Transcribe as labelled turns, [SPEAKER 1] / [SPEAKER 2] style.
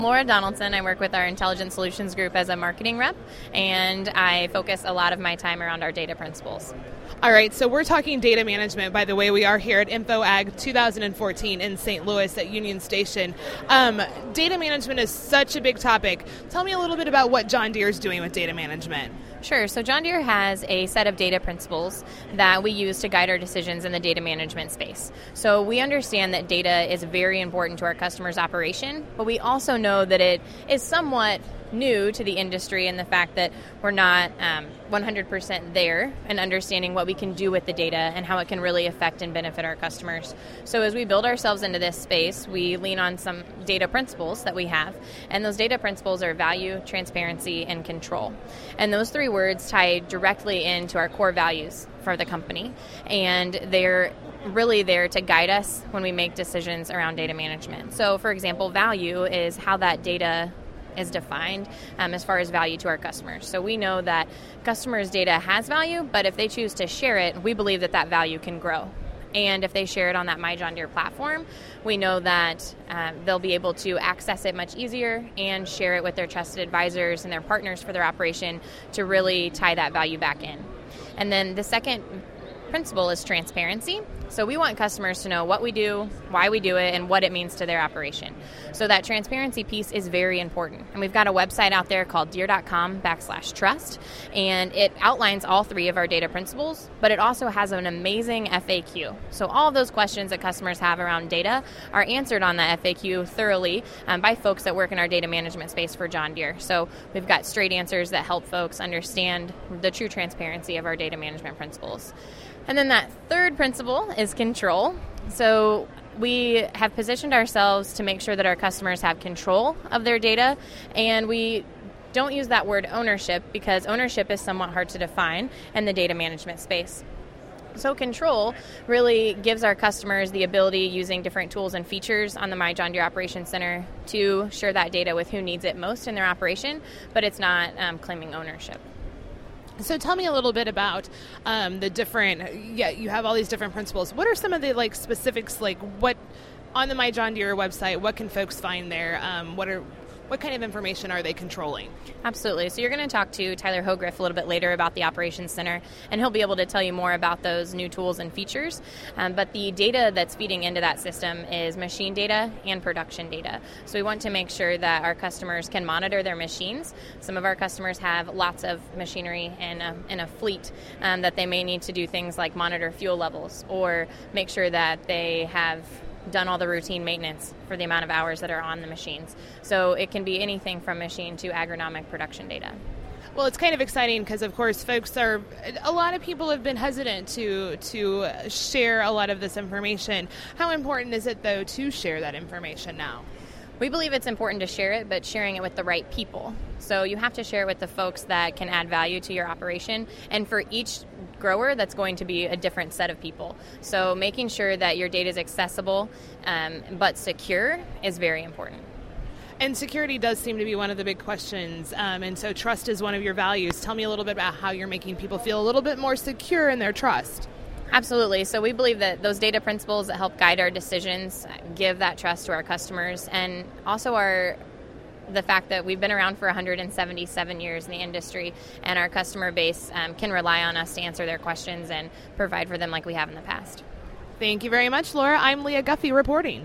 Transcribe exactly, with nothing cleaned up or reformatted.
[SPEAKER 1] Laura Donaldson. I work with our Intelligent Solutions Group as a marketing rep, and I focus a lot of my time around our data principles.
[SPEAKER 2] All right, so we're talking data management. By the way, we are here at InfoAg twenty fourteen in Saint Louis at Union Station. Um, data management is such a big topic. Tell me a little bit about what John Deere is doing with data management.
[SPEAKER 1] Sure. So John Deere has a set of data principles that we use to guide our decisions in the data management space. So we understand that data is very important to our customers' operation, but we also know that it is somewhat new to the industry in the fact that we're not um, one hundred percent there and understanding what we can do with the data and how it can really affect and benefit our customers. So as we build ourselves into this space, we lean on some data principles that we have, and those data principles are value, transparency, and control. And those three words tie directly into our core values for the company, and they're really there to guide us when we make decisions around data management. So for example, value is how that data is defined um, as far as value to our customers. So we know that customers' data has value, but if they choose to share it, we believe that that value can grow. And if they share it on that My John Deere platform, we know that um, they'll be able to access it much easier and share it with their trusted advisors and their partners for their operation to really tie that value back in. And then the second principle is transparency. So we want customers to know what we do, why we do it, and what it means to their operation. So that transparency piece is very important. And we've got a website out there called deere.com backslash trust, and it outlines all three of our data principles, but it also has an amazing F A Q. So all of those questions that customers have around data are answered on that F A Q thoroughly um, by folks that work in our data management space for John Deere. So we've got straight answers that help folks understand the true transparency of our data management principles. And then that third principle is control. So we have positioned ourselves to make sure that our customers have control of their data, and we don't use that word ownership because ownership is somewhat hard to define in the data management space. So control really gives our customers the ability, using different tools and features on the My John Deere Operations Center, to share that data with who needs it most in their operation, but it's not um, claiming ownership.
[SPEAKER 2] So tell me a little bit about um, the different, yeah, you have all these different principles. What are some of the like specifics, like what, on the My John Deere website, what can folks find there? Um, what are What kind of information are they controlling?
[SPEAKER 1] Absolutely. So you're going to talk to Tyler Hogriff a little bit later about the Operations Center, and he'll be able to tell you more about those new tools and features. Um, but the data that's feeding into that system is machine data and production data. So we want to make sure that our customers can monitor their machines. Some of our customers have lots of machinery in a, in a fleet um, that they may need to do things like monitor fuel levels or make sure that they have done all the routine maintenance for the amount of hours that are on the machines. So it can be anything from machine to agronomic production data.
[SPEAKER 2] Well, it's kind of exciting because, of course, folks are, a lot of people have been hesitant to to share a lot of this information. How important is it, though, to share that information now?
[SPEAKER 1] We believe it's important to share it, but sharing it with the right people. So you have to share it with the folks that can add value to your operation. And for each grower, that's going to be a different set of people. So making sure that your data is accessible um, but secure is very important.
[SPEAKER 2] And security does seem to be one of the big questions. Um, and so trust is one of your values. Tell me a little bit about how you're making people feel a little bit more secure in their trust.
[SPEAKER 1] Absolutely. So we believe that those data principles that help guide our decisions give that trust to our customers, and also our the fact that we've been around for one hundred seventy-seven years in the industry, and our customer base um, can rely on us to answer their questions and provide for them like we have in the past.
[SPEAKER 2] Thank you very much, Laura. I'm Leah Guffey reporting.